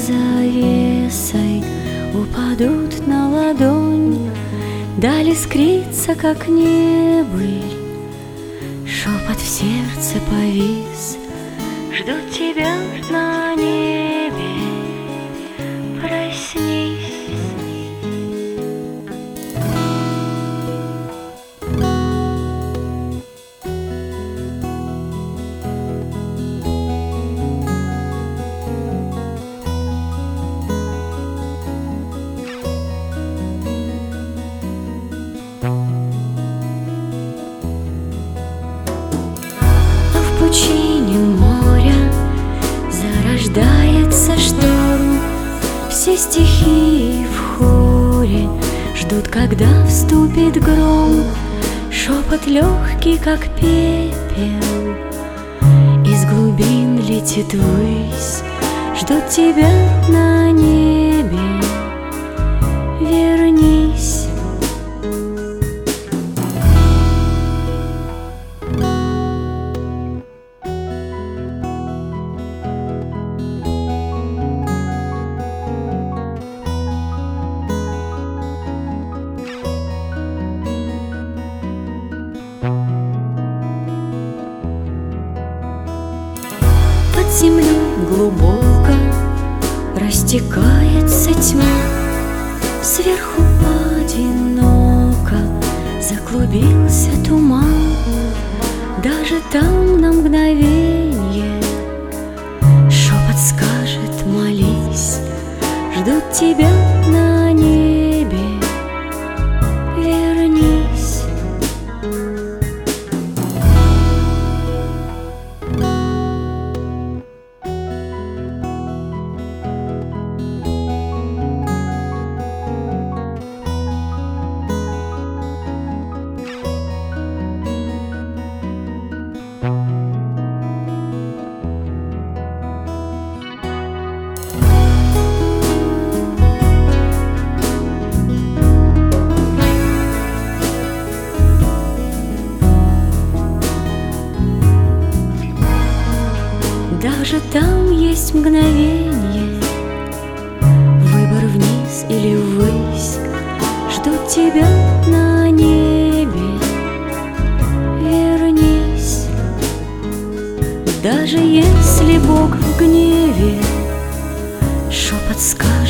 завесой упадут на ладонь, даль искрится, как небыль. Шепот в сердце повис, ждут тебя на небе. Проснись. В пучине моря зарождается шторм. Все стихии в хоре ждут, когда вступит гром. Шепот легкий, как пепел, из глубин летит ввысь. Ждут тебя на небе. Вернись. Под землей глубоко растекается тьма, сверху одиноко заклубился туман. Даже там на мгновенье шепот скажет: молись. Ждут тебя на небе. Вернись. Даже там есть мгновенье, выбор вниз или ввысь. Ждут тебя на небе. Вернись. Даже если Бог в гневе, шепот скажет: